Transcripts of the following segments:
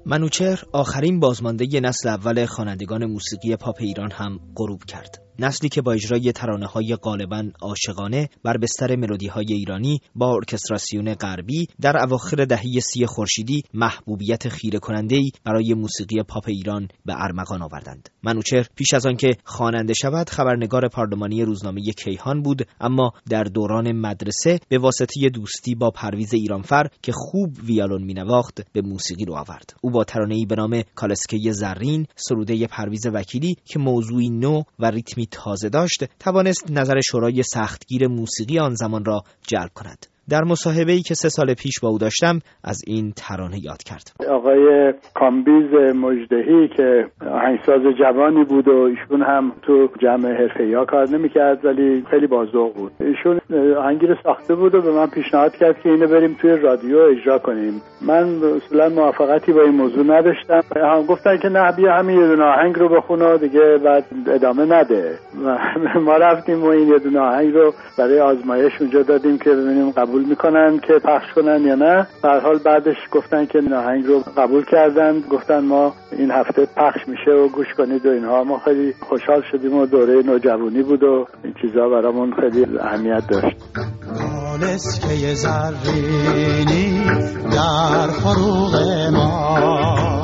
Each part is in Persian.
منوچهر آخرین بازمانده نسل اول خوانندگان موسیقی پاپ ایران هم غروب کرد. نسلی که با اجرای ترانه‌های غالباً عاشقانه بر بستر ملودی‌های ایرانی با ارکستراسیون غربی در اواخر دهه 30 خورشیدی محبوبیت خیره کننده‌ای برای موسیقی پاپ ایران به ارمغان آوردند. منوچهر پیش از آن که خواننده شود خبرنگار پارلمانی روزنامه کیهان بود، اما در دوران مدرسه به واسطه دوستی با پرویز ایرانفر که خوب ویولون می‌نواخت به موسیقی رو آورد. او با ترانه‌ای به نام کالسکه زرین، سروده پرویز وکیلی که موضوعی نو و ریتمی تازه داشت، توانست نظر شورای سختگیر موسیقی آن زمان را جلب کند. در مصاحبه‌ای که 3 سال پیش با او داشتم از این ترانه یاد کرد. آقای کامبیز مجدهی که آهنگساز جوانی بود و ایشون هم تو جمع حرفه‌ای‌ها کار نمی‌کرد ولی خیلی باذوق بود. ایشون آهنگی رو ساخته بود و به من پیشنهاد کرد که اینو بریم توی رادیو اجرا کنیم. من اصلا موافقتی با این موضوع نداشتم. گفتن که نه بیا همین یه دونه آهنگ رو بخون و دیگه بعد ادامه نده. ما رفتیم و این یه دونه آهنگ رو برای آزمایش اونجا دادیم که ببینیم قبول میکنن که پخش کنن یا نه. به هر حال بعدش گفتن که این آهنگ رو قبول کردن، گفتن ما این هفته پخش میشه و گوش کنید و اینها. ما خیلی خوشحال شدیم و دوره نوجوانی بود و این چیزا برامون خیلی اهمیت داشت. کالسکه زرینی در فروغ ما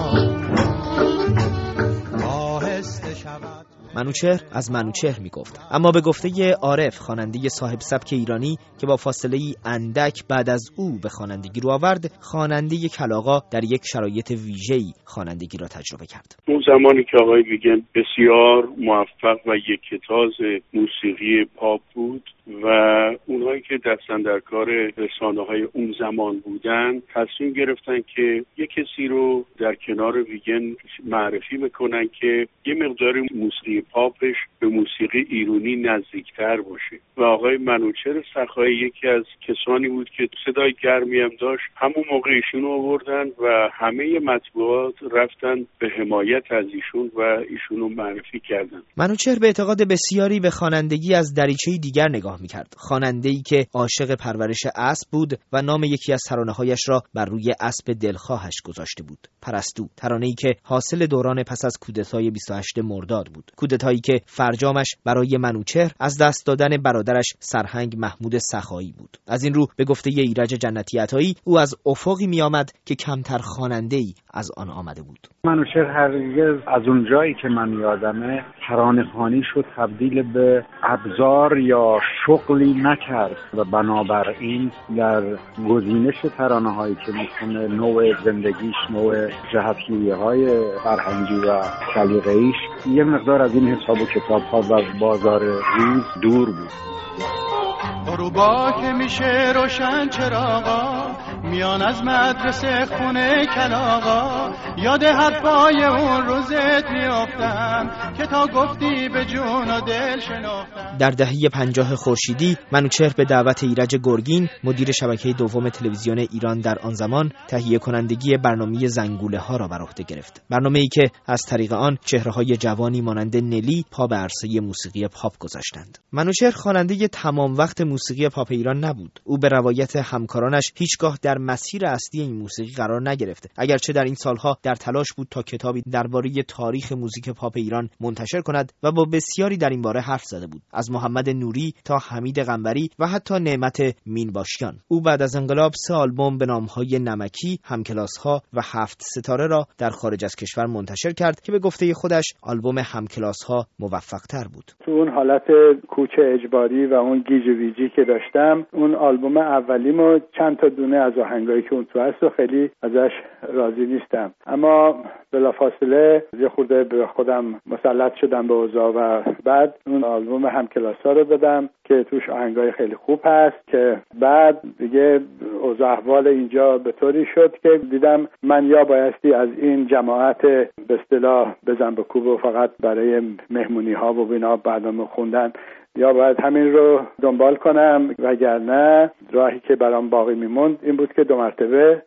منوچهر از منوچهر میگفت، اما به گفته عارف خواننده صاحب سبک ایرانی که با فاصله ای اندک بعد از او به خوانندگی رو آورد، خواننده کلاغا در یک شرایط ویژه‌ای خوانندگی را تجربه کرد. اون زمانی که آقای ویگن بسیار موفق و یکتاز موسیقی پاپ بود و اونهایی که دستن در کار رسانه‌های اون زمان بودن تصمیم گرفتن که یک کسی رو در کنار ویگن معرفی بکنن که یه مقدار موسیقی پاپش به موسیقی ایرانی نزدیکتر باشه و آقای منوچهر سخایی یکی از کسانی بود که صدای گرمی هم داشت. همون موقع ایشون آوردن و همه مطبوعات رفتن به حمایت از ایشون و ایشون رو معرفی کردن. منوچهر به اعتقاد بسیاری به خوانندگی از دریچه‌ای دیگر نگاه می‌کرد. خواننده‌ای که عاشق پرورش اسب بود و نام یکی از ترانه‌هایش را بر روی اسب دلخواهش گذاشته بود، پرستو. ترانه‌ای که حاصل دوران پس از کودتای 28 مرداد بود، کودتایی که فرجامش برای منوچهر از دست دادن برادرش سرهنگ محمود سخایی بود. از این رو به گفته ایرج جنتی عطایی او از افقی می‌آمد که کمتر خواننده‌ای از آن آمده بود. منوچهر هرگز از اون جایی که من یادمه ترانه‌خوانی شد تبدیل به ابزار یا شغلی نکرد و بنابراین در گزینش ترانه‌هایی که مثل نوع زندگیش، نوع جهت‌جویی‌های فرهنگی و سلیقه‌ایش یه مقدار از این حساب و کتاب‌ها و بازار روز دور بود. غروبا که میشه روشن چراغا میان از مدرسه خونه کلاغا یاد حرفای اون روزت میافتم که تا گفتی به جون و دل شناختم. در دهه 50 خورشیدی منوچهر به دعوت ایرج گرگین مدیر شبکه دوم تلویزیون ایران در آن زمان تهیه کنندگی برنامه زنگوله ها را بر عهده گرفت. برنامه‌ای که از طریق آن چهره‌های جوانی مانند نلی پا به عرصه موسیقی پاپ گذاشتند. منوچهر خواننده تمام وقت موسیقی پاپ ایران نبود. او به روایت همکارانش هیچگاه در مسیر اصلی این موسیقی قرار نگرفت، اگرچه در این سالها در تلاش بود تا کتابی درباره تاریخ موزیک پاپ ایران منتشر کند و با بسیاری در این باره حرف زده بود، از محمد نوری تا حمید قنبری و حتی نعمت مینباشیان. او بعد از انقلاب 3 آلبوم به نام‌های نمکی، همکلاس‌ها و 7 ستاره را در خارج از کشور منتشر کرد که به گفته خودش آلبوم همکلاس‌ها موفق‌تر بود. تو اون حالت کوچ اجباری و اون گیج ویجی که داشتم، اون آلبوم اولیمو چند تا دونه از آهنگایی که اون تو هست و خیلی ازش راضی نیستم، اما بلافاصله یه خورده به خودم مسلط شدم به اوضاع و بعد اون آلبوم همکلاس‌ها رو دادم که توش آهنگای خیلی خوب هست که بعد دیگه اوضاع احوال اینجا به طوری شد که دیدم من یا بایستی از این جماعت به اصطلاح بزن به کوب و فقط برای مهمونی‌ها و اینا برنامه خوندن یا باید همین رو دنبال کنم، وگرنه راهی که برام باقی میموند این بود که 2 مرتبه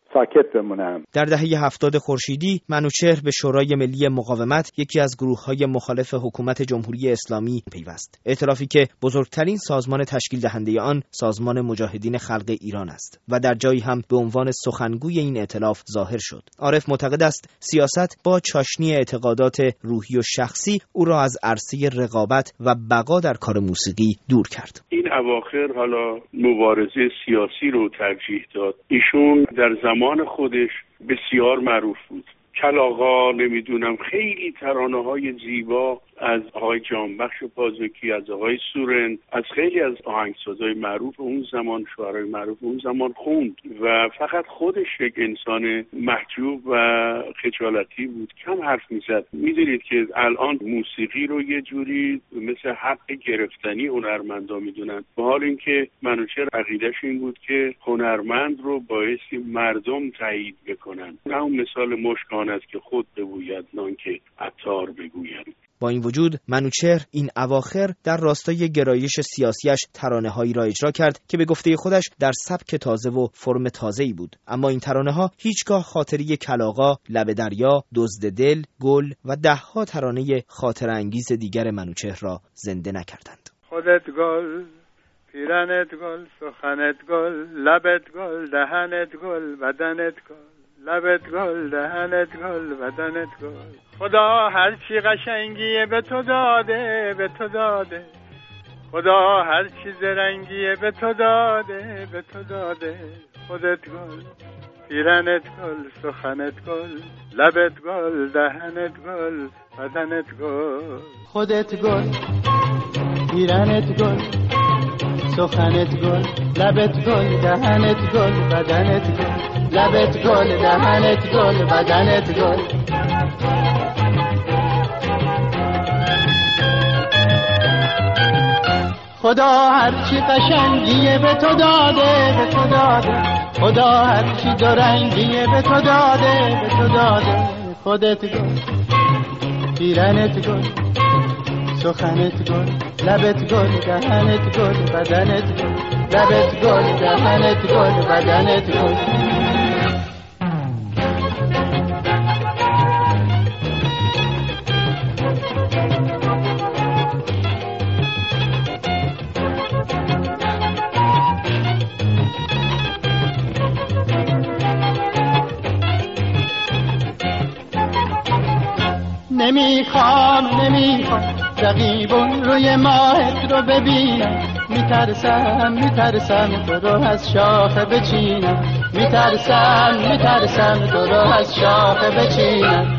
ساکت بمونم. در دهه 70 خورشیدی منوچهر به شورای ملی مقاومت، یکی از گروه‌های مخالف حکومت جمهوری اسلامی، پیوست. ائتلافی که بزرگترین سازمان تشکیل دهنده آن سازمان مجاهدین خلق ایران است و در جایی هم به عنوان سخنگوی این ائتلاف ظاهر شد. عارف معتقد است سیاست با چاشنی اعتقادات روحی و شخصی او را از عرصه رقابت و بقا در کار موسیقی دور کرد. این اواخر حالا مبارزه سیاسی رو ترجیح داد. ایشون در زمان خودش بسیار معروف بود. کلاغا، نمیدونم، خیلی ترانه‌های زیبا از آقای جانبخش پازکی، از آقای سورن، از خیلی از آهنگسازهای معروف اون زمان، شاعرای معروف اون زمان خوند و فقط خودش یک انسان محجوب و خجالتی بود، کم حرف میزد. میدونید که الان موسیقی رو یه جوری مثل حق گرفتنی هنرمندا میدونن، به حال اینکه منوچهر عقیده‌اش این بود که هنرمند رو بایستی مردم تایید بکنن. نه اون مثال مشکان است که خود بگوید نان که عطار بگوید. با این وجود منوچهر این اواخر در راستای گرایش سیاسیش ترانه‌هایی را اجرا کرد که به گفته خودش در سبک تازه و فرم تازه‌ای بود، اما این ترانه‌ها هیچگاه خاطری کلاغا، لب دریا، دزد دل، گل و ده‌ها ترانه خاطر انگیز دیگر منوچهر را زنده نکردند. خودت گل، پیرنت گل، سخنت گل، لبت گل، دهنت گل، بدنت گل، لبت گل، دهنت گل، بدنت گل. خدا هر چی قشنگیه به تو داده، به تو داده. خدا هر چی زرنگیه به تو داده، به تو داده. خودت گل، پیرنت گل، سخنت گل، لبت گل، دهنت گل، بدنت گل. خودت گل، پیرنت گل، سخنت گل، لبت گل، دهنت گل، بدنت گل. لبت گل، دهنت گل، بدنت گل. خدا هرچی قشنگیه به تو داده، به تو داده. خدا هرچی درنگیه به تو داده، به تو داده. خودت گل، پیرنت گل، سخنت گل، لبت گل، دهنت گل، بدنت گل. لبت گل، دهنت گل، بدنت گل. نمیخوام رقیبون روی ماهت رو ببینم. میترسم تو رو از شاخه بچینم. میترسم تو رو از شاخه بچینم.